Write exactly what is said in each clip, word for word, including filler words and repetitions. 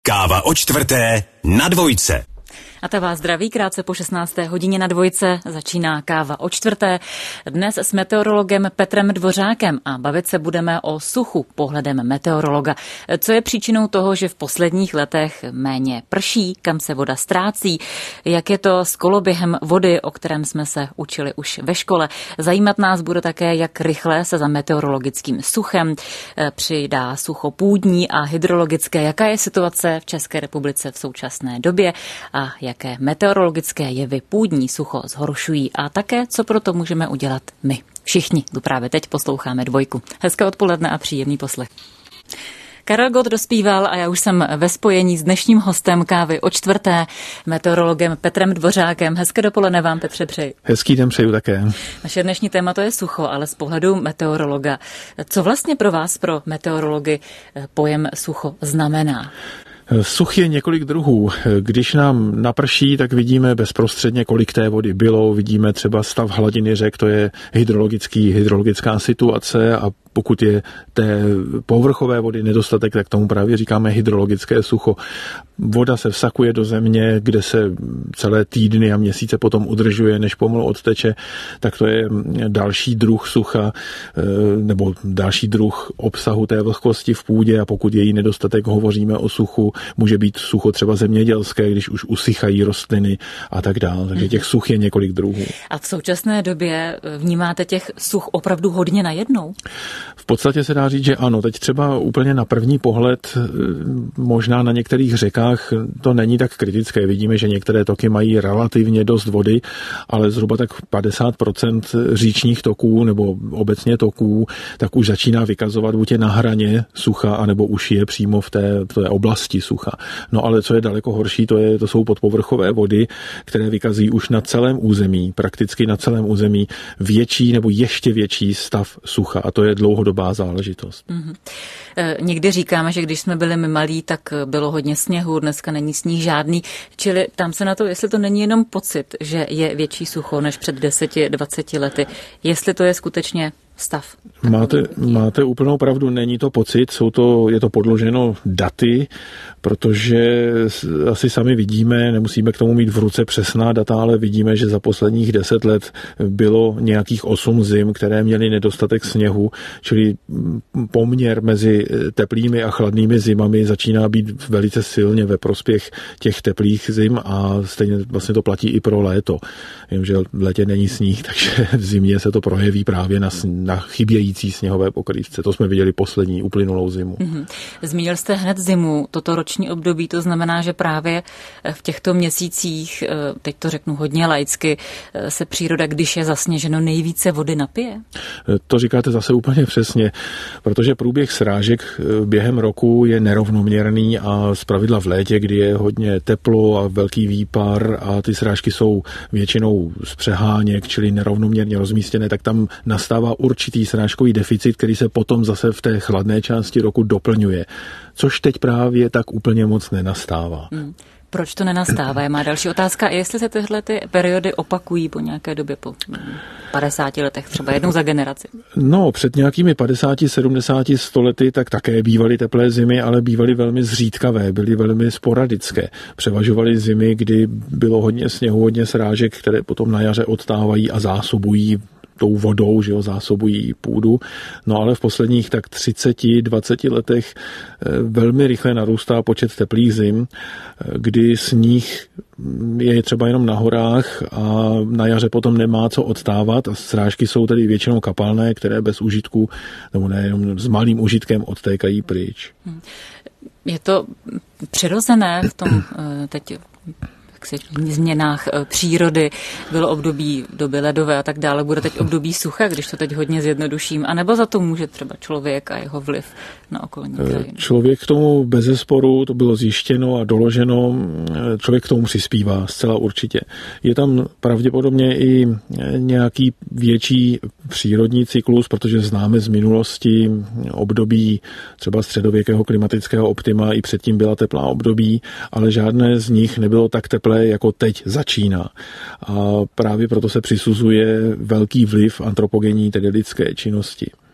Káva o čtvrté na Dvojce. A ta vás zdraví, krátce po šestnácté hodině na Dvojce začíná Káva o čtvrté. Dnes s meteorologem Petrem Dvořákem a bavit se budeme o suchu pohledem meteorologa. Co je příčinou toho, že v posledních letech méně prší, kam se voda ztrácí, jak je to s koloběhem vody, o kterém jsme se učili už ve škole. Zajímat nás bude také, jak rychle se za meteorologickým suchem přidá sucho půdní a hydrologické, jaká je situace v České republice v současné době a jaké meteorologické jevy půdní sucho zhoršují a také, co pro to můžeme udělat my. Všichni, kdo právě teď posloucháme Dvojku. Hezké odpoledne a příjemný poslech. Karel Gott dospíval a já už jsem ve spojení s dnešním hostem Kávy o čtvrté, meteorologem Petrem Dvořákem. Hezké dopoledne vám, Petře, přeji. Hezký den přeju také. Naše dnešní téma to je sucho, ale z pohledu meteorologa. Co vlastně pro vás, pro meteorology, pojem sucho znamená? Such je několik druhů. Když nám naprší, tak vidíme bezprostředně, kolik té vody bylo. Vidíme třeba stav hladiny řek, to je hydrologický, hydrologická situace, a pokud je té povrchové vody nedostatek, tak tomu právě říkáme hydrologické sucho. Voda se vsakuje do země, kde se celé týdny a měsíce potom udržuje, než pomalu odteče, tak to je další druh sucha nebo další druh obsahu té vlhkosti v půdě, a pokud je jí nedostatek, hovoříme o suchu. Může být sucho třeba zemědělské, když už usychají rostliny a tak dále. Takže těch such je několik druhů. A v současné době vnímáte těch such opravdu hodně najednou? V podstatě se dá říct, že ano. Teď třeba úplně na první pohled, možná na některých řekách to není tak kritické. Vidíme, že některé toky mají relativně dost vody, ale zhruba tak padesát procent říčních toků nebo obecně toků tak už začíná vykazovat buď je na hraně sucha, anebo už je přímo v té, v té oblasti sucha. No ale co je daleko horší, to, je, to jsou podpovrchové vody, které vykazují už na celém území, prakticky na celém území větší nebo ještě větší stav sucha, a to je dlouhodobá záležitost. Mm-hmm. E, někdy říkáme, že když jsme byli my malí, tak bylo hodně sněhu, dneska není sníh žádný, čili tam se na to, jestli to není jenom pocit, že je větší sucho než před deseti, dvaceti lety, jestli to je skutečně stav. Máte, máte úplnou pravdu, není to pocit, jsou to, je to podloženo daty, protože asi sami vidíme, nemusíme k tomu mít v ruce přesná data, ale vidíme, že za posledních deset let bylo nějakých osm zim, které měly nedostatek sněhu, čili poměr mezi teplými a chladnými zimami začíná být velice silně ve prospěch těch teplých zim, a stejně vlastně to platí i pro léto. Vím, že v létě není sníh, takže v zimě se to projeví právě na, na chybějící sněhové pokrývce. To jsme viděli poslední uplynulou zimu. Mm-hmm. Zmínil jste hned zimu, toto roční období, to znamená, že právě v těchto měsících, teď to řeknu hodně laicky, se příroda, když je zasněženo, nejvíce vody napije? To říkáte zase úplně přesně, protože průběh srážek během roku je nerovnoměrný, a zpravidla v létě, kdy je hodně teplo a velký výpar a ty srážky jsou většinou z přeháněk, čili nerovnoměrně rozmístěné, tak tam nastává určitý srážkový deficit, který se potom zase v té chladné části roku doplňuje, což teď právě tak úplně moc nenastává. Hmm. Proč to nenastává? Má další otázka. Jestli se tyhle ty periody opakují po nějaké době, po padesáti letech, třeba jednou za generaci? No, před nějakými padesáti, sedmdesáti, sto lety tak také bývaly teplé zimy, ale bývaly velmi zřídkavé, byly velmi sporadické. Převažovaly zimy, kdy bylo hodně sněhu, hodně srážek, které potom na jaře odtávají a zásobují tou vodou, že jo, zásobují půdu. No ale v posledních tak třiceti, dvaceti letech velmi rychle narůstá počet teplých zim, kdy sníh je třeba jenom na horách a na jaře potom nemá co odtávat, a srážky jsou tedy většinou kapalné, které bez užitku, nebo ne, jenom s malým užitkem odtékají pryč. Je to přirozené v tom teď změnách přírody, bylo období doby ledové a tak dále, bude teď období sucha, když to teď hodně zjednoduším, anebo za to může třeba člověk a jeho vliv na okolní krajinu? Člověk k tomu bezesporu, to bylo zjištěno a doloženo, člověk k tomu přispívá zcela určitě. Je tam pravděpodobně i nějaký větší přírodní cyklus, protože známe z minulosti období třeba středověkého klimatického optima, i předtím byla teplá období, ale žádné z nich nebylo tak teplé, jako teď začíná. A právě proto se přisuzuje velký vliv antropogenní, tedy lidské činnosti.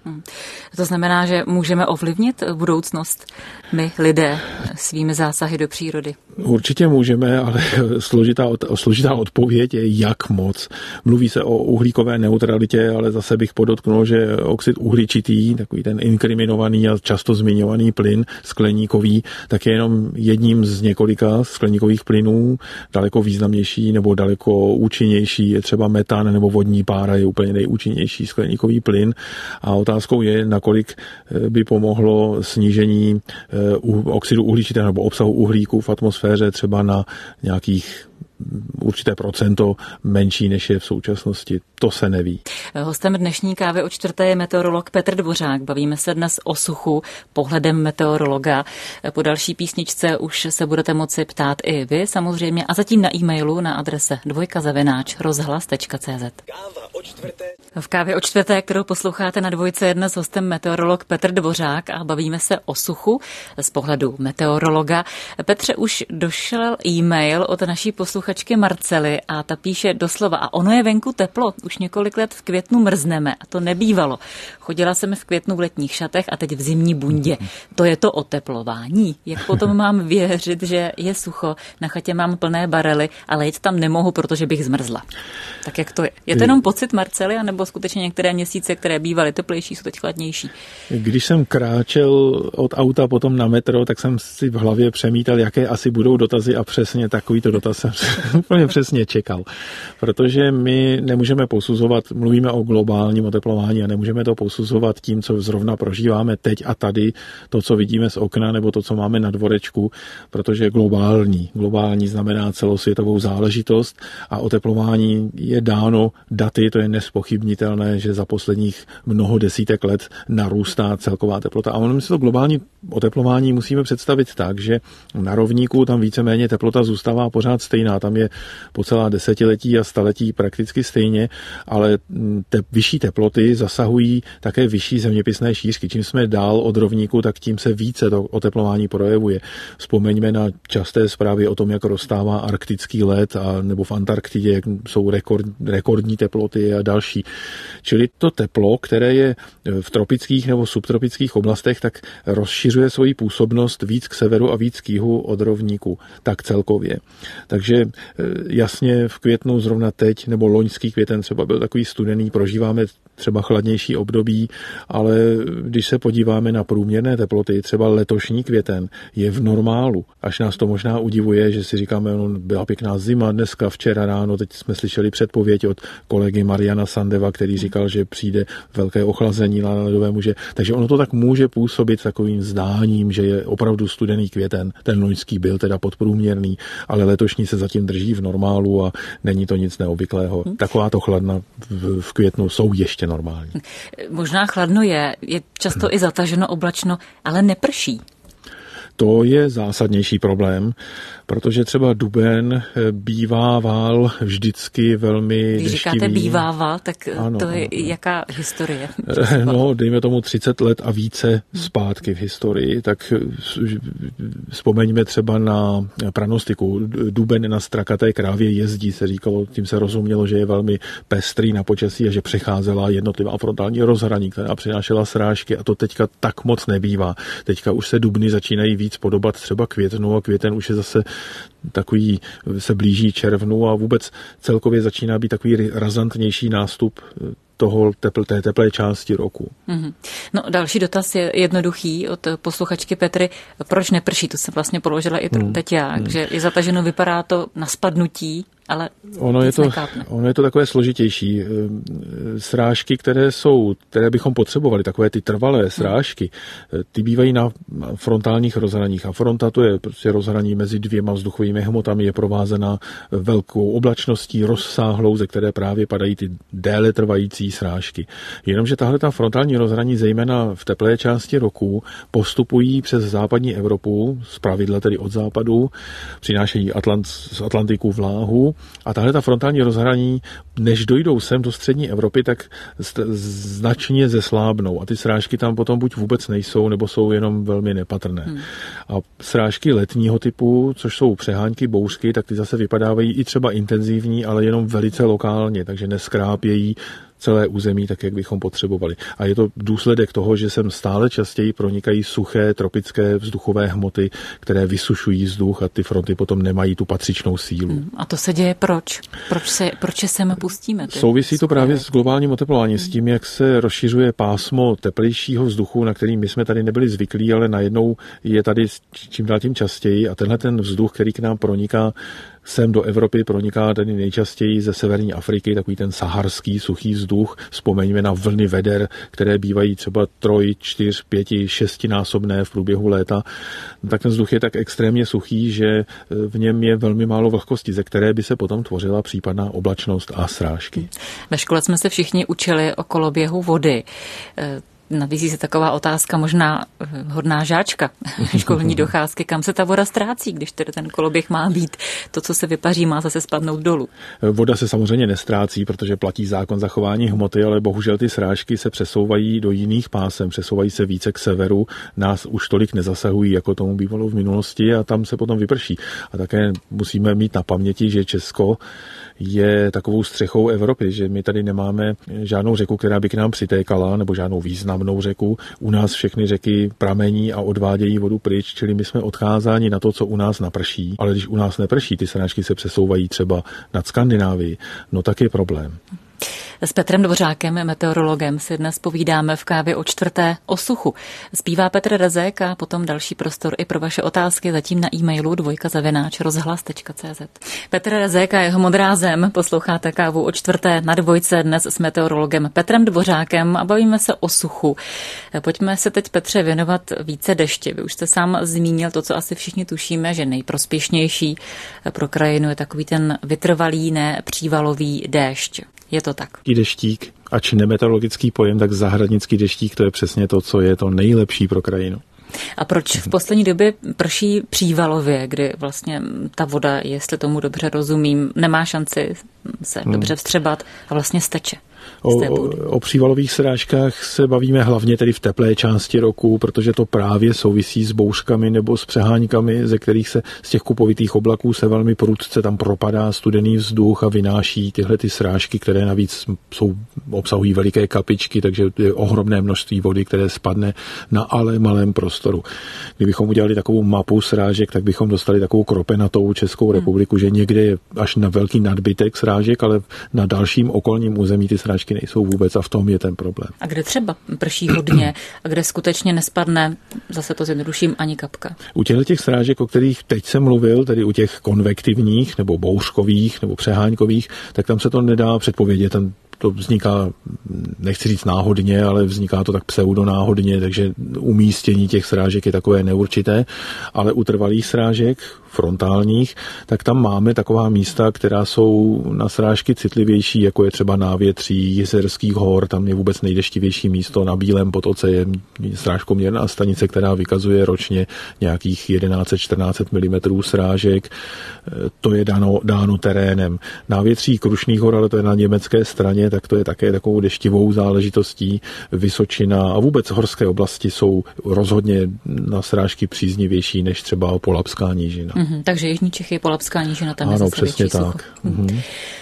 Hmm. To znamená, že můžeme ovlivnit budoucnost my, lidé, svými zásahy do přírody? Určitě můžeme, ale složitá, složitá odpověď je, jak moc. Mluví se o uhlíkové neutralitě, ale zase bych podotknul, že oxid uhličitý, takový ten inkriminovaný a často zmiňovaný plyn skleníkový, tak je jenom jedním z několika skleníkových plynů. Daleko významnější nebo daleko účinnější je třeba metan nebo vodní pára, je úplně nejúčinnější skleníkový plyn. A otázkou je, nakolik by pomohlo snížení oxidu uhličitého nebo obsahu uhlíku v atmosféře třeba na nějakých určité procento menší, než je v současnosti. To se neví. Hostem dnešní kávy o čtvrté je meteorolog Petr Dvořák. Bavíme se dnes o suchu pohledem meteorologa. Po další písničce už se budete moci ptát i vy samozřejmě a zatím na e-mailu na adrese dvojka zavináč rozhlas tečka cé zet. Káva o čtvrté. V kávě o čtvrté, kterou posloucháte na Dvojce, je dnes hostem meteorolog Petr Dvořák a bavíme se o suchu z pohledu meteorologa. Petře, už došel e-mail od naší posluchačky Marcely a ta píše doslova: a ono je venku teplo, už několik let v květnu mrzneme a to nebývalo. Chodila jsem v květnu v letních šatech a teď v zimní bundě. To je to oteplování. Jak potom mám věřit, že je sucho, na chatě mám plné barely, ale jet tam nemohu, protože bych zmrzla. Tak jak to je? Je to jenom pocit Marcely, anebo skutečně některé měsíce, které bývaly teplejší, jsou teď chladnější? Když jsem kráčel od auta potom na metro, tak jsem si v hlavě přemítal, jaké asi budou dotazy a přesně takovýto dotaz jsem úplně přesně čekal. Protože my nemůžeme posuzovat, mluvíme o globálním oteplování a nemůžeme to posuzovat tím, co zrovna prožíváme teď a tady, to, co vidíme z okna nebo to, co máme na dvorečku, protože globální. Globální znamená celosvětovou záležitost a oteplování je dáno daty, to je nespochybnitelné, že za posledních mnoho desítek let narůstá celková teplota. A ono si to globální oteplování musíme představit tak, že na rovníku tam víceméně teplota zůstává pořád stejná. Tam je po celá desetiletí a staletí prakticky stejně, ale te, vyšší teploty zasahují také vyšší zeměpisné šířky. Čím jsme dál od rovníku, tak tím se více to oteplování projevuje. Vzpomeňme na časté zprávy o tom, jak roztává arktický led a nebo v Antarktidě, jak jsou rekord, rekordní teploty a další. Čili to teplo, které je v tropických nebo subtropických oblastech, tak rozšiřuje svoji působnost víc k severu a víc k jihu od rovníku, tak celkově. Takže jasně v květnu zrovna teď, nebo loňský květen třeba byl takový studený, prožíváme třeba chladnější období, ale když se podíváme na průměrné teploty, třeba letošní květen je v normálu. Až nás to možná udivuje, že si říkáme, no, byla pěkná zima dneska, včera ráno, teď jsme slyšeli předpověď od kolegy Mariana Sandeva, který říkal, že přijde velké ochlazení na ledové muže. Takže ono to tak může působit takovým zdáním, že je opravdu studený květen. Ten loňský byl teda podprůměrný, ale letošní se zatím drží v normálu a není to nic neobvyklého. Takováto chladna v, v květnu jsou ještě normální. Možná chladno je, je často hmm. i zataženo, oblačno, ale neprší. To je zásadnější problém, protože třeba duben bývával vždycky velmi Když deštivý. Když říkáte bývával, tak ano, to je ano. Jaká historie? No, dejme tomu třicet let a více zpátky v historii, tak vzpomeňme třeba na pranostiku. Duben na strakaté krávě jezdí, se říkalo, tím se rozumělo, že je velmi pestrý na počasí a že přecházela jednotlivá frontální rozhraní, která přinášela srážky a to teďka tak moc nebývá. Teďka už se dubny začínají víc podobat třeba květnu a květen už je zase takový, se blíží červnu a vůbec celkově začíná být takový razantnější nástup toho tepl, té teplé části roku. Mm-hmm. No, další dotaz je jednoduchý od posluchačky Petry. Proč neprší? To jsem vlastně položila i mm. teď já, mm. že je zataženo, vypadá to na spadnutí, ale ono je, to, ono je to takové složitější. Srážky, které jsou, které bychom potřebovali, takové ty trvalé srážky, hmm. ty bývají na frontálních rozhraních. A fronta to je prostě rozhraní mezi dvěma vzduchovými hmotami, je provázena velkou oblačností, rozsáhlou, ze které právě padají ty déle trvající srážky. Jenomže tahle ta frontální rozhraní, zejména v teplé části roku, postupují přes západní Evropu, zpravidla tedy od západu, přinášejí Atlant, z Atlantiku vláhu. A tahle ta frontální rozhraní, než dojdou sem do střední Evropy, tak značně zeslábnou a ty srážky tam potom buď vůbec nejsou, nebo jsou jenom velmi nepatrné. Hmm. A srážky letního typu, což jsou přehánky, bouřky, tak ty zase vypadávají i třeba intenzivní, ale jenom velice lokálně, takže neskrápějí celé území tak, jak bychom potřebovali. A je to důsledek toho, že sem stále častěji pronikají suché tropické vzduchové hmoty, které vysušují vzduch a ty fronty potom nemají tu patřičnou sílu. A to se děje proč? Proč se, proč se sem pustíme? Souvisí to právě s globálním oteplováním, s tím, jak se rozšiřuje pásmo teplejšího vzduchu, na který my jsme tady nebyli zvyklí, ale najednou je tady čím dál tím častěji a tenhle ten vzduch, který k nám proniká sem do Evropy, proniká tady nejčastěji ze severní Afriky, takový ten saharský suchý vzduch. Vzpomeňme na vlny veder, které bývají třeba troj, čtyř, pěti, šestinásobné v průběhu léta. Tak ten vzduch je tak extrémně suchý, že v něm je velmi málo vlhkosti, ze které by se potom tvořila případná oblačnost a srážky. Ve škole jsme se všichni učili o koloběhu vody. Nabízí se taková otázka, možná hodná žáčka školní docházky, kam se ta voda ztrácí, když tedy ten koloběh má být, to, co se vypaří, má zase spadnout dolů. Voda se samozřejmě nestrácí, protože platí zákon zachování hmoty, ale bohužel ty srážky se přesouvají do jiných pásem, přesouvají se více k severu, nás už tolik nezasahují, jako tomu bývalo v minulosti a tam se potom vyprší. A také musíme mít na paměti, že Česko je takovou střechou Evropy, že my tady nemáme žádnou řeku, která by k nám přitékala, nebo žádnou významnou řeku. U nás všechny řeky pramení a odvádějí vodu pryč, čili my jsme odkázáni na to, co u nás naprší. Ale když u nás neprší, ty srážky se přesouvají třeba nad Skandinávii, no tak je problém. S Petrem Dvořákem, meteorologem, si dnes povídáme v kávě o čtvrté o suchu. Zpívá Petr Rezek a potom další prostor i pro vaše otázky zatím na e-mailu dvojka zavináč rozhlas tečka cé zet. Petr Rezek a jeho Modrá zem, posloucháte kávu o čtvrté na dvojce dnes s meteorologem Petrem Dvořákem a bavíme se o suchu. Pojďme se teď, Petře, věnovat více dešti. Vy už jste sám zmínil to, co asi všichni tušíme, že nejprospěšnější pro krajinu je takový ten vytrvalý, ne přívalový déšť. Je to tak. Deštík, ač nemeteorologický pojem, tak zahradnický deštík, to je přesně to, co je to nejlepší pro krajinu. A proč v poslední době prší přívalově, kdy vlastně ta voda, jestli tomu dobře rozumím, nemá šanci se hmm. dobře vstřebat a vlastně steče? O, o přívalových srážkách se bavíme hlavně tedy v teplé části roku, protože to právě souvisí s bouřkami nebo s přeháňkami, ze kterých se z těch kupovitých oblaků se velmi prudce tam propadá studený vzduch a vynáší tyhle ty srážky, které navíc jsou, obsahují veliké kapičky, takže je ohromné množství vody, které spadne na ale malém prostoru. Kdybychom udělali takovou mapu srážek, tak bychom dostali takovou kropenatou Českou republiku, hmm. že někde je až na velký nadbytek srážek, ale na dalším okolním území ty srážky nejsou vůbec a v tom je ten problém. A kde třeba prší hodně a kde skutečně nespadne, zase to zjednoduším, ani kapka? U těchto těch srážek, o kterých teď jsem mluvil, tedy u těch konvektivních nebo bouřkových nebo přeháňkových, tak tam se to nedá předpovědět. Tam to vzniká, nechci říct náhodně, ale vzniká to tak pseudonáhodně, takže umístění těch srážek je takové neurčité, ale u trvalých srážek, frontálních, tak tam máme taková místa, která jsou na srážky citlivější, jako je třeba návětří Jizerských hor, tam je vůbec nejdeštivější místo, na Bílém potoce je srážkoměrná stanice, která vykazuje ročně nějakých jedenáct až čtrnáct milimetrů srážek, to je dáno, dáno terénem. Návětří Krušných hor, ale to je na německé straně, tak to je také takovou deštivou záležitostí. Vysočina a vůbec horské oblasti jsou rozhodně na srážky příznivější než třeba Polabská nížina. Mm-hmm, takže Jižní Čechy, Polabská nížina, tam ano, je zase přesně větší tak. sucho. Mm-hmm.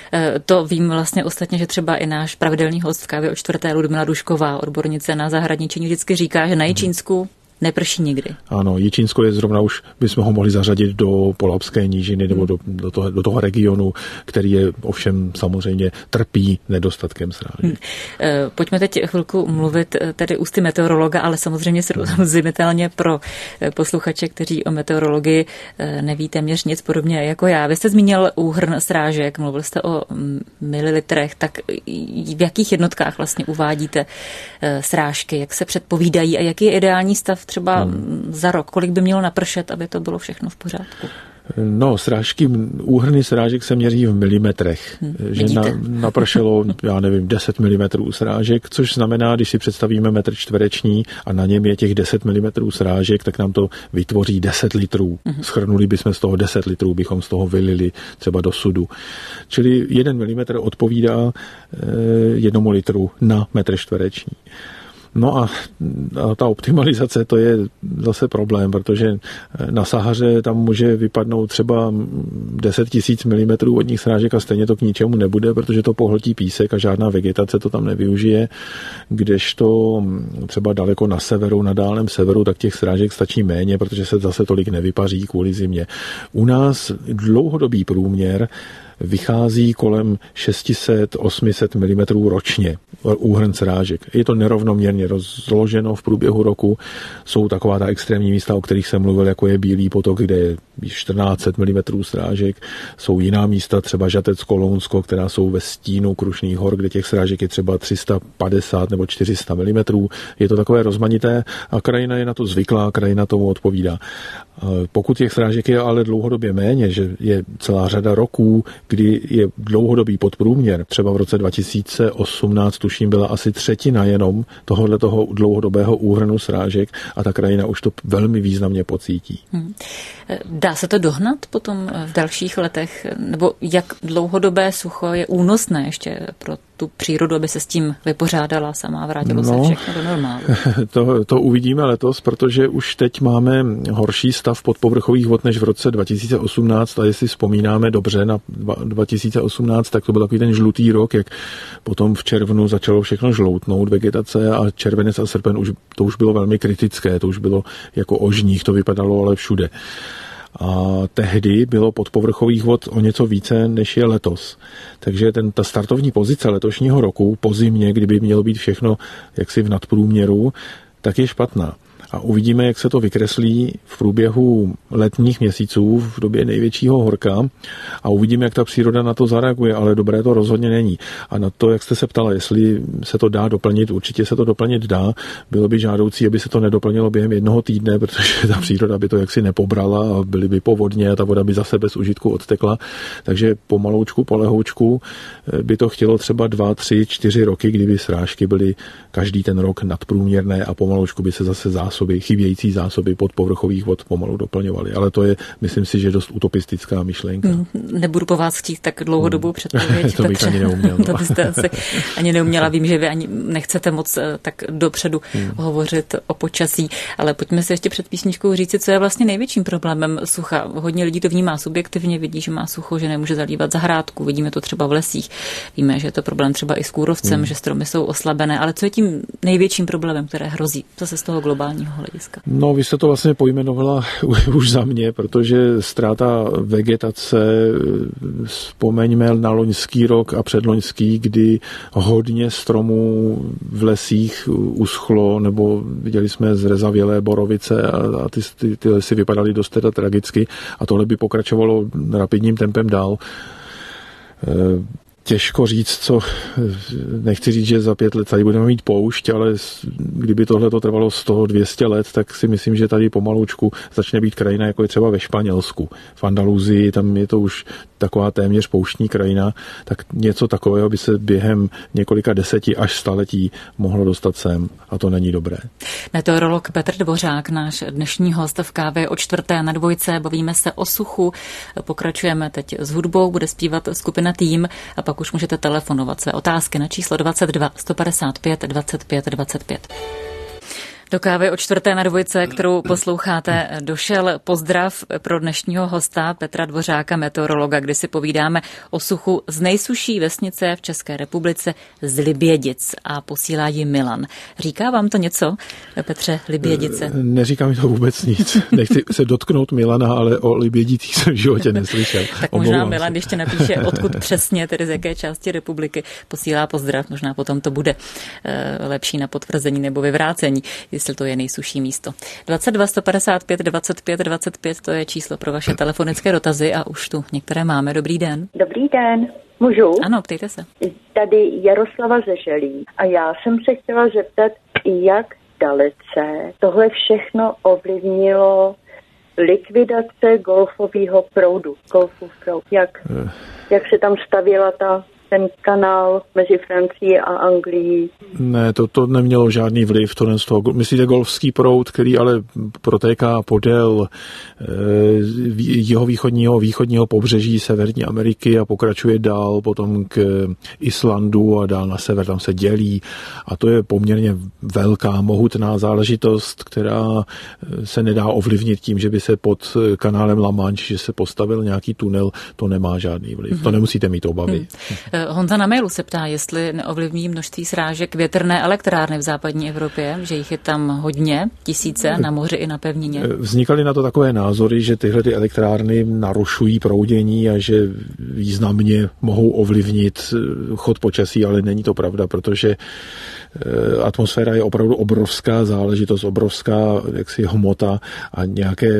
To vím vlastně ostatně, že třeba i náš pravidelný host v kávě o čtvrté Ludmila Dušková, odbornice na zahradničení, vždycky říká, že na Jičínsku neprší nikdy. Ano, Jičínsko je zrovna už, bychom ho mohli zařadit do Polabské nížiny nebo do, do, toho, do toho regionu, který je ovšem samozřejmě trpí nedostatkem srážek. Hmm. Pojďme teď chvilku mluvit tedy ústy meteorologa, ale samozřejmě srozumitelně pro posluchače, kteří o meteorologii neví téměř nic, podobně jako já. Vy jste zmínil úhrn srážek, mluvil jste o mililitrech, tak v jakých jednotkách vlastně uvádíte srážky, jak se předpovídají a jaký je ideální stav třeba hmm. za rok? Kolik by mělo napršet, aby to bylo všechno v pořádku? No, srážky, úhrny srážek se měří v milimetrech. Hmm, že na, napršelo, já nevím, deset milimetrů srážek, což znamená, když si představíme metr čtvereční a na něm je těch deset milimetrů srážek, tak nám to vytvoří deset litrů. Hmm. Schrnuli bychom z toho deset litrů, bychom z toho vylili třeba do sudu. Čili jeden milimetr odpovídá eh, jednomu litru na metr čtvereční. No a, a ta optimalizace, to je zase problém, protože na Sahaře tam může vypadnout třeba deset tisíc milimetrů vodních srážek a stejně to k ničemu nebude, protože to pohltí písek a žádná vegetace to tam nevyužije, kdežto třeba daleko na severu, na dálném severu, tak těch srážek stačí méně, protože se zase tolik nevypaří kvůli zimě. U nás dlouhodobý průměr vychází kolem šest set až osm set milimetrů ročně úhrn srážek. Je to nerovnoměrně rozloženo v průběhu roku. Jsou taková ta extrémní místa, o kterých jsem mluvil, jako je Bílý potok, kde je čtrnáct set milimetrů srážek. Jsou jiná místa, třeba Žatecko, Lounsko, která jsou ve stínu Krušných hor, kde těch srážek je třeba tři sta padesát nebo čtyři sta milimetrů. Je to takové rozmanité a krajina je na to zvyklá, krajina tomu odpovídá. Pokud těch srážek je ale dlouhodobě méně, že je celá řada roků, kdy je dlouhodobý podprůměr, třeba v roce dva tisíce osmnáct tuším byla asi třetina jenom tohohle toho dlouhodobého úhrnu srážek a ta krajina už to velmi významně pocítí. Hmm. Dá se to dohnat potom v dalších letech? Nebo jak dlouhodobé sucho je únosné ještě pro tu přírodu, aby se s tím vypořádala sama a vrátilo no, se všechno do normálu? To, to uvidíme letos, protože už teď máme horší stav podpovrchových vod než v roce dva tisíce osmnáct a jestli vzpomínáme dobře na dva tisíce osmnáct, tak to byl takový ten žlutý rok, jak potom v červnu začalo všechno žloutnout, vegetace a červenec a srpen už, to už bylo velmi kritické, to už bylo jako ožních, to vypadalo ale všude. A tehdy bylo podpovrchových vod o něco více, než je letos. Takže ten, ta startovní pozice letošního roku po zimě, kdyby mělo být všechno jaksi v nadprůměru, tak je špatná. A uvidíme, jak se to vykreslí v průběhu letních měsíců v době největšího horka a uvidíme, jak ta příroda na to zareaguje, ale dobré to rozhodně není. A na to, jak jste se ptala, jestli se to dá doplnit, určitě se to doplnit dá. Bylo by žádoucí, aby se to nedoplnilo během jednoho týdne, protože ta příroda by to jaksi nepobrala a byly by povodně a ta voda by zase bez užitku odtekla. Takže pomaloučku, polehoučku by to chtělo třeba dva, tři, čtyři roky, kdyby srážky byly každý ten rok nadprůměrné a pomaloučku by se zase zásoby, chybějící zásoby podpovrchových vod pomalu doplňovaly. Ale to je, myslím si, že dost utopistická myšlenka. Hmm, nebudu po vás chtít tak dlouhodobou předpověď. To bych ani neuměl. To byste asi ani neuměla. Vím, že vy ani nechcete moc tak dopředu hmm. hovořit o počasí, ale pojďme si ještě před písničkou říci, co je vlastně největším problémem sucha. Hodně lidí to vnímá subjektivně, vidí, že má sucho, že nemůže zalívat zahrádku. Vidíme to třeba v lesích. Víme, že je to problém třeba i s kůrovcem, hmm. že stromy jsou oslabené, ale co je tím největším problémem, které hrozí zase z toho globálního hlediska? No, vy jste to vlastně pojmenovala už za mě, protože ztráta vegetace, vzpomeňme na loňský rok a předloňský, kdy hodně stromů v lesích uschlo, nebo viděli jsme zrezavělé borovice a, a ty, ty, ty lesy vypadaly dost teda tragicky a tohle by pokračovalo rapidním tempem dál. Těžko říct, co, nechci říct, že za pět let tady budeme mít poušť, ale kdyby tohle to trvalo sto dvě stě let, tak si myslím, že tady pomalučku začne být krajina, jako je třeba ve Španělsku. V Andaluzii, tam je to už taková téměř pouštní krajina, tak něco takového by se během několika deseti až staletí mohlo dostat sem a to není dobré. Meteorolog Petr Dvořák, náš dnešní host v Kávě o čtvrté na dvojce, bavíme se o suchu, pokračujeme teď s hudbou, bude zpívat skupina Tým a pak už můžete telefonovat své otázky na číslo dvacet dva sto padesát pět dvacet pět dvacet pět. Do Kávy o čtvrté na dvojce, kterou posloucháte, došel pozdrav pro dnešního hosta Petra Dvořáka, meteorologa, kdy si povídáme o suchu z nejsušší vesnice v České republice z Libědic a posílá ji Milan. Říká vám to něco, Petře, Libědice? Neříká mi to vůbec nic. Nechci se dotknout Milana, ale o Libědicích jsem v životě neslyšel. Tak možná Milan ještě napíše, odkud přesně, tedy z jaké části republiky posílá pozdrav. Možná potom to bude lepší na potvrzení nebo vyvrácení, jestli to je nejsušší místo. dvacet dva sto padesát pět dvacet pět dvacet pět, to je číslo pro vaše telefonické dotazy a už tu některé máme. Dobrý den. Dobrý den. Můžu? Ano, ptejte se. Tady Jaroslava Zeželí a já jsem se chtěla zeptat, jak dalece tohle všechno ovlivnilo likvidace golfového proudu. Golfův proud. Jak, jak se tam stavěla ta ten kanál mezi Francií a Anglií? Ne, to, to nemělo žádný vliv. To z toho, myslíte golfský proud, který ale protéká podél e, jihovýchodního východního pobřeží Severní Ameriky a pokračuje dál potom k Islandu a dál na sever, tam se dělí a to je poměrně velká, mohutná záležitost, která se nedá ovlivnit tím, že by se pod kanálem La Manche, že se postavil nějaký tunel, to nemá žádný vliv. Mm-hmm. To nemusíte mít obavy. Mm. Honza na mailu se ptá, jestli neovlivní množství srážek větrné elektrárny v západní Evropě, že jich je tam hodně, tisíce, na moři i na pevnině. Vznikaly na to takové názory, že tyhle ty elektrárny narušují proudění a že významně mohou ovlivnit chod počasí, ale není to pravda, protože atmosféra je opravdu obrovská záležitost, obrovská jaksi hmota a nějaké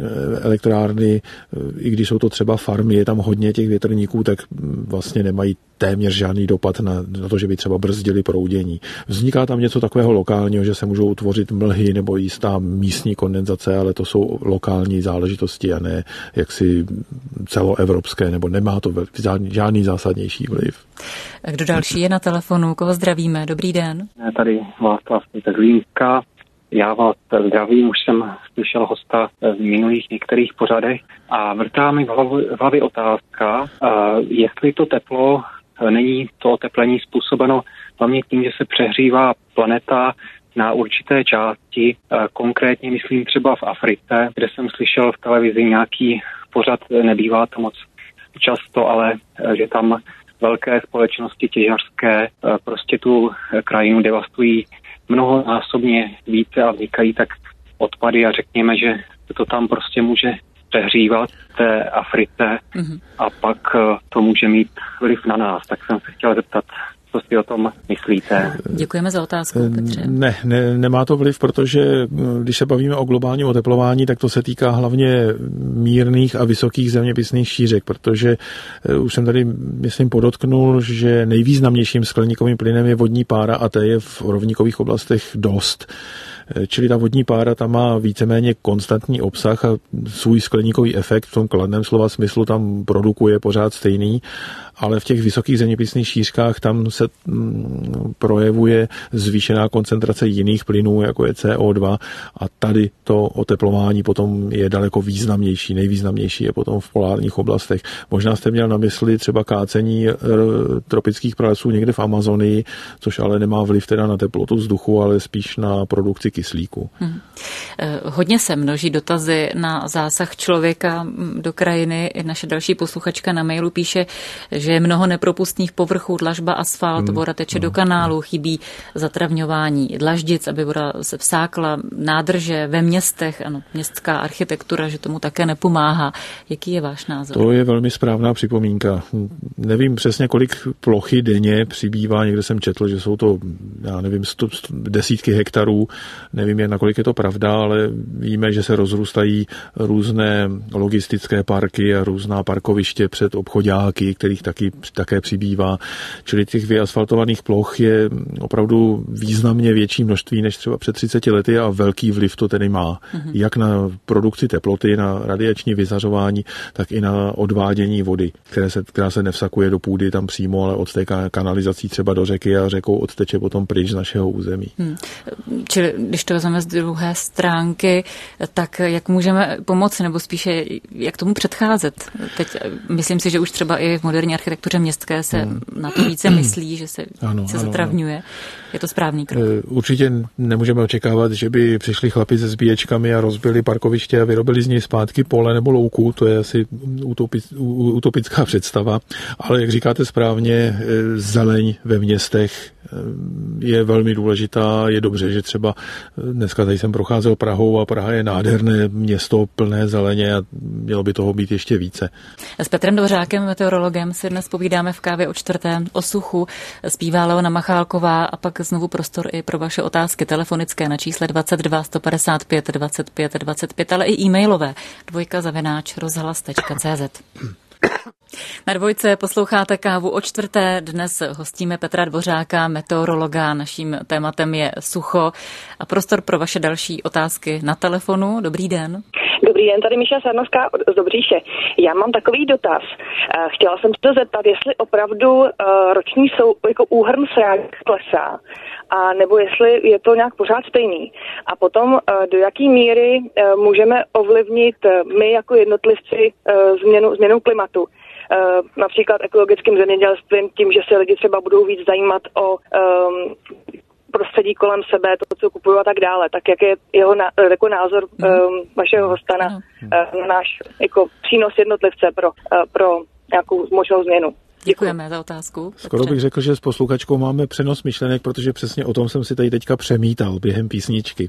elektrárny, i když jsou to třeba farmy, je tam hodně těch větrníků, tak vlastně nemají téměř žádný dopad na, na to, že by třeba brzdili proudění. Vzniká tam něco takového lokálního, že se můžou utvořit mlhy nebo jistá místní kondenzace, ale to jsou lokální záležitosti a ne jaksi celoevropské, nebo nemá to žádný zásadnější vliv. Kdo další je na telefonu? Koho zdravíme? Dobrý den. Tady Václav Zlínka. Já vás zdravím, už jsem slyšel hosta v minulých některých pořadech a vrtá mi v hlavě otázka, jestli to teplo, není to oteplení způsobeno hlavně tím, že se přehřívá planeta na určité části, konkrétně myslím třeba v Africe, kde jsem slyšel v televizi nějaký pořad, nebývá to moc často, ale že tam velké společnosti těžařské prostě tu krajinu devastují mnohonásobně více a vznikají tak odpady a řekněme, že to tam prostě může přehřívat v té Africe mm-hmm. a pak to může mít vliv na nás. Tak jsem se chtěl zeptat, co si o tom myslíte? Děkujeme za otázku, Petře. Ne, ne, nemá to vliv, protože když se bavíme o globálním oteplování, tak to se týká hlavně mírných a vysokých zeměpisných šířek, protože už jsem tady, myslím, podotknul, že nejvýznamnějším skleníkovým plynem je vodní pára a té je v rovníkových oblastech dost. Čili ta vodní pára tam má víceméně konstantní obsah a svůj skleníkový efekt v tom kladném slova smyslu tam produkuje pořád stejný, ale v těch vysokých zeměpisných šířkách tam se mm, projevuje zvýšená koncentrace jiných plynů, jako je C O dva a tady to oteplování potom je daleko významnější, nejvýznamnější je potom v polárních oblastech. Možná jste měl na mysli třeba kácení r, tropických pralesů někde v Amazonii, což ale nemá vliv teda na teplotu vzduchu, ale spíš na produkci kyslíku. Hmm. Hodně se množí dotazy na zásah člověka do krajiny. I naše další posluchačka na mailu píše, že je mnoho nepropustných povrchů, dlažba, asfalt, hmm. voda teče hmm. do kanálu, chybí zatravňování dlaždic, aby voda se vsákla, nádrže ve městech, ano, městská architektura, že tomu také nepomáhá. Jaký je váš názor? To je velmi správná připomínka. Nevím přesně, kolik plochy denně přibývá, někde jsem četl, že jsou to, já nevím, sto, sto, desítky hektarů. Nevím, jak nakolik je to pravda, ale víme, že se rozrůstají různé logistické parky a různá parkoviště před obchoďáky, kterých taky, také přibývá. Čili těch vyasfaltovaných ploch je opravdu významně větší množství než třeba před třiceti lety a velký vliv to tedy má. Mm-hmm. Jak na produkci teploty, na radiační vyzařování, tak i na odvádění vody, které se, která se nevsakuje do půdy tam přímo, ale odtéká kanalizací třeba do řeky a řekou odteče potom pryč z našeho území. Hmm. Čili když to vezmeme z druhé stránky, tak jak můžeme pomoci, nebo spíše jak tomu předcházet? Teď myslím si, že už třeba i v moderní architektuře městské se hmm. na to více myslí, že se ano, více ano, zatravňuje. Ano. Je to správný krok? Určitě nemůžeme očekávat, že by přišli chlapi se zbíječkami a rozbili parkoviště a vyrobili z něj zpátky pole nebo louku. To je asi utopická představa. Ale jak říkáte správně, zeleň ve městech je velmi důležitá. Je dobře, že třeba dneska tady jsem procházel Prahou a Praha je nádherné město plné zeleně a mělo by toho být ještě více. S Petrem Dvořákem, meteorologem, si dnes povídáme v kávě o čtvrté o suchu. Zpívá Leona Machálková a pak znovu prostor i pro vaše otázky telefonické na čísle dvacet dva sto padesát pět dvacet pět dvacet pět, ale i e-mailové dvojka zavináč rozhlas tečka cé zet. Na Dvojce posloucháte kávu o čtvrté. Dnes hostíme Petra Dvořáka, meteorologa. Naším tématem je sucho a prostor pro vaše další otázky na telefonu. Dobrý den. Dobrý Dobrý den, tady Míša Sarnovská z Dobříše. Já mám takový dotaz. Chtěla jsem se zeptat, jestli opravdu roční jsou jako úhrn srážek klesá, a nebo jestli je to nějak pořád stejný. A potom do jaký míry můžeme ovlivnit my jako jednotlivci změnu, změnu klimatu. Například ekologickým zemědělstvím, tím, že se lidi třeba budou víc zajímat o um, prostředí kolem sebe, to, co kupují a tak dále. Tak jak je jeho na, jako názor um, vašeho hosta na, na náš jako přínos jednotlivce pro, pro nějakou možnou změnu? Děkujeme za otázku. Skoro bych řekl, že s posluchačkou máme přenos myšlenek, protože přesně o tom jsem si tady teďka přemítal během písničky.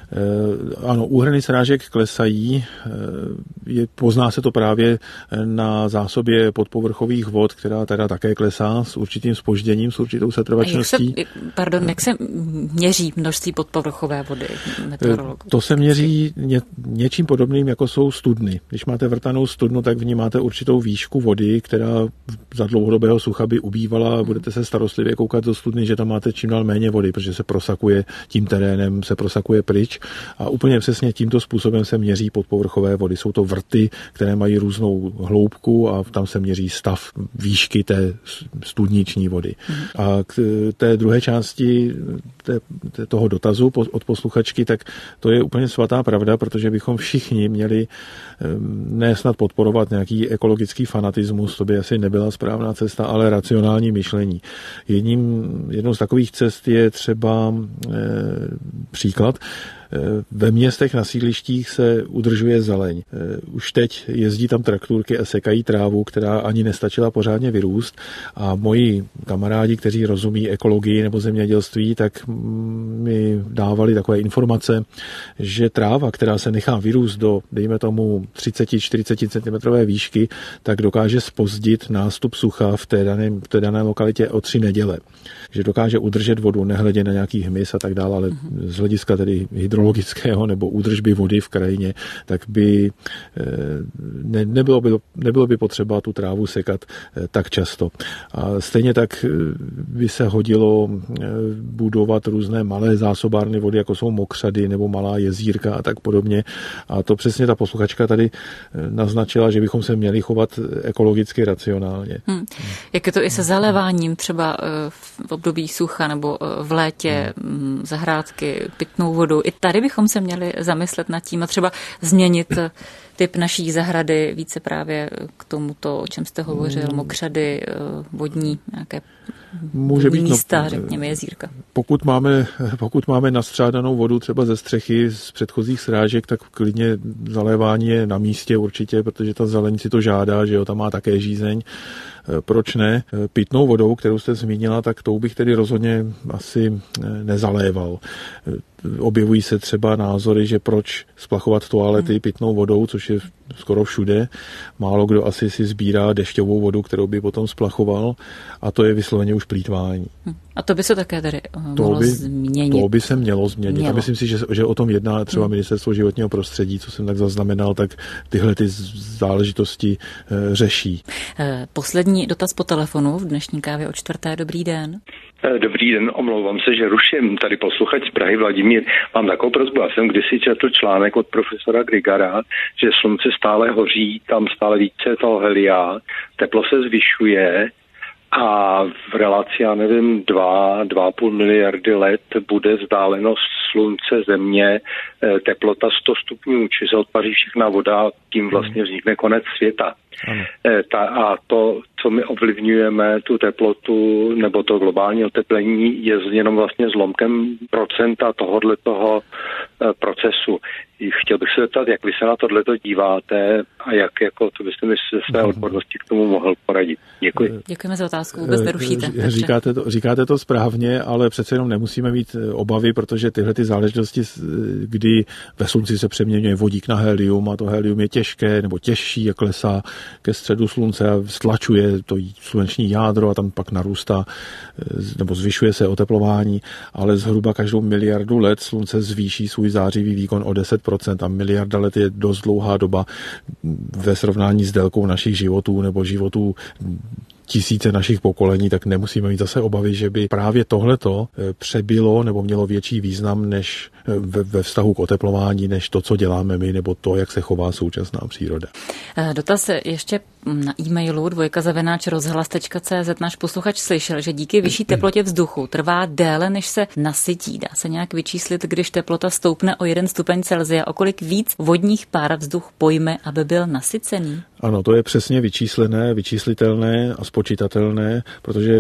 E, ano, úhrny srážek klesají, e, je, pozná se to právě na zásobě podpovrchových vod, která teda také klesá s určitým zpožděním, s určitou setrvačností. Jak se, pardon, jak se měří množství podpovrchové vody meteorologů? To se měří ně, něčím podobným, jako jsou studny. Když máte vrtanou studnu, tak v ní máte určitou výšku vody, která za dlouhodobého sucha by ubývala a budete se starostlivě koukat do studny, že tam máte čím dál méně vody, protože se prosakuje tím terénem, se prosakuje pryč a úplně přesně tímto způsobem se měří podpovrchové vody. Jsou to vrty, které mají různou hloubku a tam se měří stav výšky té studniční vody. A k té druhé části té, té toho dotazu od posluchačky, tak to je úplně svatá pravda, protože bychom všichni měli ne snad podporovat nějaký ekologický fanatismus, to by asi nebyla správná cesta, ale racionální myšlení. Jedním, jednou z takových cest je třeba e, příklad. Ve městech na sídlištích se udržuje zeleň. Už teď jezdí tam traktůrky a sekají trávu, která ani nestačila pořádně vyrůst a moji kamarádi, kteří rozumí ekologii nebo zemědělství, tak mi dávali takové informace, že tráva, která se nechá vyrůst do, dejme tomu, třicet až čtyřicet centimetrové výšky, tak dokáže zpozdit nástup sucha v té dané, v té dané lokalitě o tři neděle. Že dokáže udržet vodu, nehledě na nějaký hmyz a tak dále, ale z hlediska tedy hydrologického nebo údržby vody v krajině, tak by ne, nebylo, by, nebylo by potřeba tu trávu sekat tak často. A stejně tak by se hodilo budovat různé malé zásobárny vody, jako jsou mokřady nebo malá jezírka a tak podobně. A to přesně ta posluchačka tady naznačila, že bychom se měli chovat ekologicky racionálně. Hmm. Jak je to i se zaléváním třeba v období sucha nebo v létě, hmm. zahrádky, pitnou vodu. I tady bychom se měli zamyslet nad tím a třeba změnit typ naší zahrady více právě k tomuto, o čem jste hovořil, mokřady, vodní, nějaké Může být, místa, no, řekněme jezírka. Pokud máme, pokud máme nastřádanou vodu třeba ze střechy z předchozích srážek, tak klidně zalévání je na místě určitě, protože ta zeleň si to žádá, že jo, tam má také žízeň. Proč ne? Pitnou vodou, kterou jste zmínila, tak tou bych tedy rozhodně asi nezaléval. Objevují se třeba názory, že proč splachovat toalety pitnou vodou, což je skoro všude. Málo kdo asi si sbírá dešťovou vodu, kterou by potom splachoval, a to je vysloveně už plýtvání. A to by se také tedy mohlo to by, změnit. To by se mělo změnit. Mělo. A myslím si, že, že o tom jedná třeba Ministerstvo životního prostředí, co jsem tak zaznamenal, tak tyhle ty záležitosti e, řeší. Poslední dotaz po telefonu v dnešní kávě o čtvrté. Dobrý den. Dobrý den, omlouvám se, že ruším. Tady posluchač z Prahy Vladimír. Mám takovou prosbu. Já jsem kdysi četl článek od profesora Grigara, že slunce stále hoří, tam stále více toho helia, teplo se zvyšuje a v relaci, já nevím, dva, dva a půl miliardy let bude vzdálenost slunce, země, teplota sto stupňů, či se odpaří všechna voda, tím vlastně vznikne konec světa. Ta, a to, co my ovlivňujeme, tu teplotu nebo to globální oteplení, je jenom vlastně zlomkem procenta tohoto procesu. Chtěl bych se zeptat, jak vy se na tohleto díváte a jak, jako, to byste mi ze své odbornosti k tomu mohl poradit. Děkuji. Děkujeme za otázku, vůbec nerušíte. Říkáte to, říkáte to správně, ale přece jenom nemusíme mít obavy, protože tyhle ty záležitosti, kdy ve slunci se přeměňuje vodík na helium a to helium je těžké nebo těžší a klesá ke středu slunce a stlačuje to sluneční jádro a tam pak narůstá nebo zvyšuje se oteplování, ale zhruba každou miliardu let slunce zvýší svůj zářivý výkon o deset procent a miliarda let je dost dlouhá doba ve srovnání s délkou našich životů nebo životů tisíce našich pokolení, tak nemusíme mít zase obavy, že by právě tohleto přebylo nebo mělo větší význam než ve, ve vztahu k oteplování, než to, co děláme my, nebo to, jak se chová současná příroda. Dotaz ještě na e-mailu dvojka zavináč rozhlas tečka cé zet. Náš posluchač slyšel, že díky vyšší teplotě vzduchu trvá déle, než se nasytí. Dá se nějak vyčíslit, když teplota stoupne o jeden stupeň Celsia, o kolik víc vodních pár vzduch pojme, aby byl nasycený? Ano, to je přesně vyčíslené, vyčíslitelné a spočítatelné, protože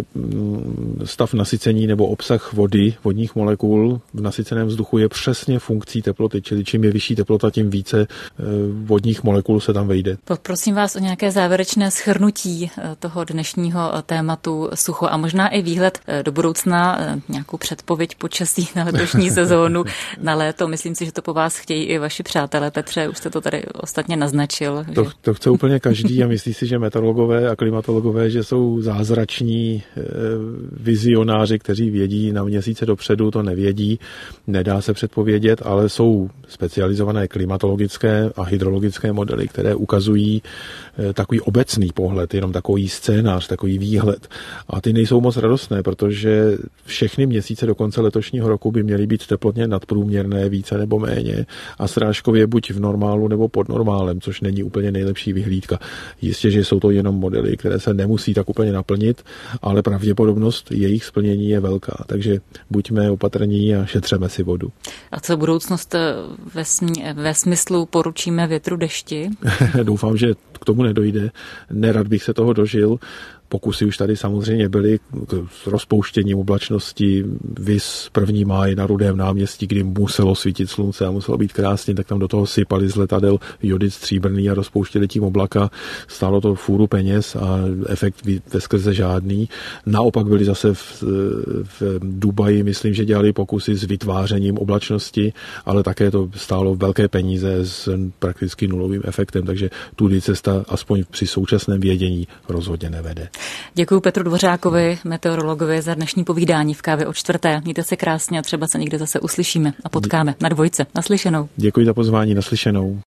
stav nasycení nebo obsah vody, vodních molekul v nasyceném vzduchu je přesně funkcí teploty, čili čím je vyšší teplota, tím více vodních molekul se tam vejde. Poprosím vás o nějaké závěrečné shrnutí toho dnešního tématu sucho a možná i výhled do budoucna, nějakou předpověď počasí na letošní sezónu, na léto. Myslím si, že to po vás chtějí i vaši přátelé. Petře, už jste to tady ostatně naznačil. To, že... to chce úplně každý a myslí si, že meteorologové a klimatologové, že jsou zázrační e, vizionáři, kteří vědí na měsíce dopředu, to nevědí, nedá se předpovědět, ale jsou specializované klimatologické a hydrologické modely, které ukazují e, takový obecný pohled, jenom takový scénář, takový výhled. A ty nejsou moc radostné, protože všechny měsíce do konce letošního roku by měly být teplotně nadprůměrné, více nebo méně, a srážkově buď v normálu nebo pod normálem, což není úplně nejlepší vyhlídka. Jistě, že jsou to jenom modely, které se nemusí tak úplně naplnit, ale pravděpodobnost jejich splnění je velká, takže buďme opatrní a šetřeme si vodu. A co budoucnost ve, sm- ve smyslu poručíme větru dešti? Doufám, že k tomu nedojde. Nerad bych se toho dožil. Pokusy už tady samozřejmě byly s rozpouštěním oblačnosti, viz první máj na Rudém náměstí, kdy muselo svítit slunce a muselo být krásně, tak tam do toho sypali z letadel jodid stříbrný a rozpouštěli tím oblaka. Stálo to fůru peněz a efekt veskrze žádný. Naopak byli zase v, v Dubaji, myslím, že dělali pokusy s vytvářením oblačnosti, ale také to stálo velké peníze s prakticky nulovým efektem, takže tudy cesta aspoň při současném vědění rozhodně nevede. Děkuji Petru Dvořákovi, meteorologovi, za dnešní povídání v Kávě o čtvrté. Mějte se krásně a třeba se někde zase uslyšíme a potkáme na Dvojce. Naslyšenou. Děkuji za pozvání, naslyšenou.